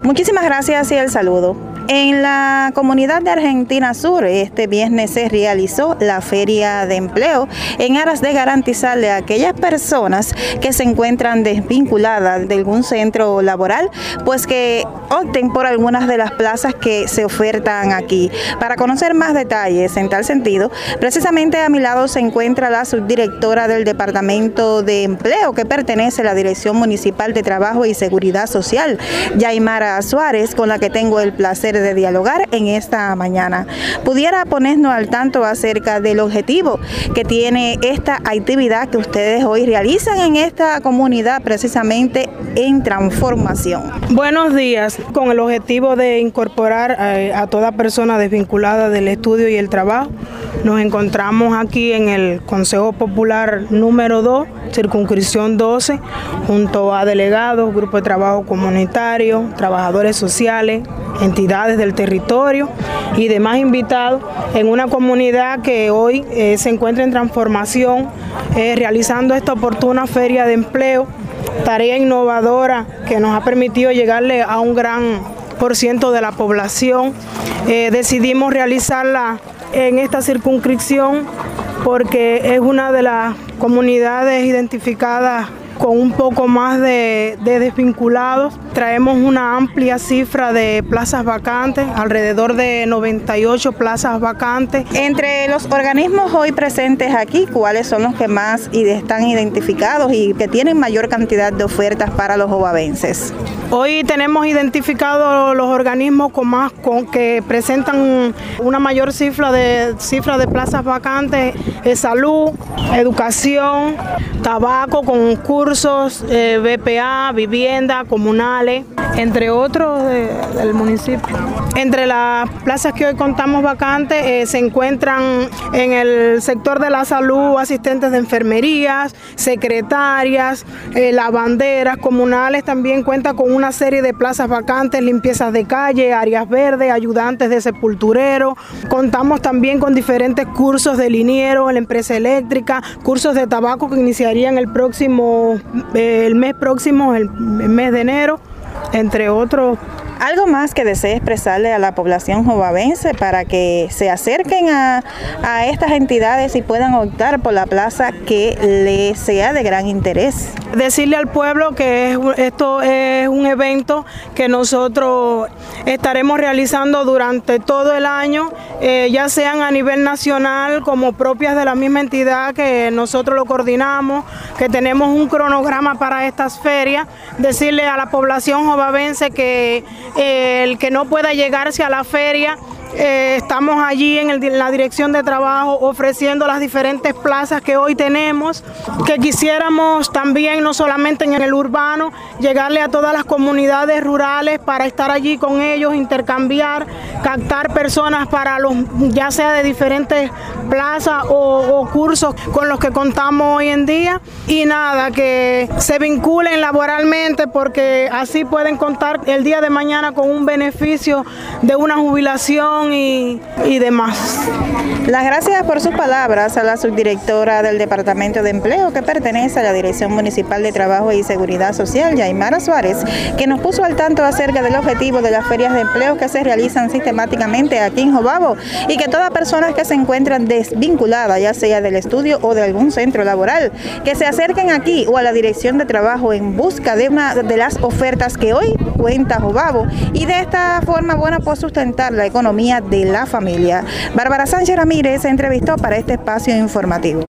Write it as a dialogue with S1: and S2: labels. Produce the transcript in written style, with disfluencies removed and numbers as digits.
S1: Muchísimas gracias y el saludo. En la comunidad de Argentina Sur, este viernes se realizó la Feria de Empleo en aras de garantizarle a aquellas personas que se encuentran desvinculadas de algún centro laboral, pues que opten por algunas de las plazas que se ofertan aquí. Para conocer más detalles en tal sentido, precisamente a mi lado se encuentra la subdirectora del Departamento de Empleo, que pertenece a la Dirección Municipal de Trabajo y Seguridad Social, Yaimara Suárez, con la que tengo el placer de dialogar en esta mañana. ¿Pudiera ponernos al tanto acerca del objetivo que tiene esta actividad que ustedes hoy realizan en esta comunidad, precisamente en transformación?
S2: Buenos días. Con el objetivo de incorporar a toda persona desvinculada del estudio y el trabajo, nos encontramos aquí en el Consejo Popular número 2, circunscripción 12, junto a delegados, grupos de trabajo comunitario, trabajadores sociales, entidades del territorio y demás invitados en una comunidad que hoy se encuentra en transformación, realizando esta oportuna feria de empleo, tarea innovadora que nos ha permitido llegarle a un gran % de la población. Decidimos realizarla en esta circunscripción porque es una de las comunidades identificadas con un poco más de desvinculados. Traemos una amplia cifra de plazas vacantes, alrededor de 98 plazas vacantes.
S1: Entre los organismos hoy presentes aquí, ¿cuáles son los que más están identificados y que tienen mayor cantidad de ofertas para los jovavenses?
S2: Hoy tenemos identificados los organismos que presentan una mayor cifra de plazas vacantes: salud, educación, tabaco, concursos, BPA, vivienda, comunales, entre otros del municipio. Entre las plazas que hoy contamos vacantes se encuentran en el sector de la salud asistentes de enfermerías, secretarias, lavanderas. Comunales también cuenta con una serie de plazas vacantes: limpiezas de calle, áreas verdes, ayudantes de sepulturero. Contamos también con diferentes cursos de liniero en la empresa eléctrica, cursos de tabaco que iniciarían el mes próximo, el mes de enero, entre otros.
S1: ¿Algo más que desee expresarle a la población jovavense para que se acerquen a estas entidades y puedan optar por la plaza que les sea de gran interés?
S2: Decirle al pueblo que esto es un evento que nosotros estaremos realizando durante todo el año, ya sean a nivel nacional como propias de la misma entidad que nosotros lo coordinamos, que tenemos un cronograma para estas ferias. Decirle a la población jovavense que el que no pueda llegarse a la feria, estamos allí en la dirección de trabajo ofreciendo las diferentes plazas que hoy tenemos, que quisiéramos también, no solamente en el urbano, llegarle a todas las comunidades rurales para estar allí con ellos, intercambiar, captar personas para ya sea de diferentes plazas o cursos con los que contamos hoy en día. Y nada, que se vinculen laboralmente porque así pueden contar el día de mañana con un beneficio de una jubilación y demás.
S1: Las gracias por sus palabras a la subdirectora del Departamento de Empleo, que pertenece a la Dirección Municipal de Trabajo y Seguridad Social, Yaimara Suárez, que nos puso al tanto acerca del objetivo de las ferias de empleo que se realizan sistemáticamente aquí en Jobabo, y que todas personas que se encuentran desvinculadas, ya sea del estudio o de algún centro laboral, que se acerquen aquí o a la Dirección de Trabajo en busca de una de las ofertas que hoy cuenta Jobabo, y de esta forma, bueno, pues sustentar la economía de la familia. Bárbara Sánchez Ramírez se entrevistó para este espacio informativo.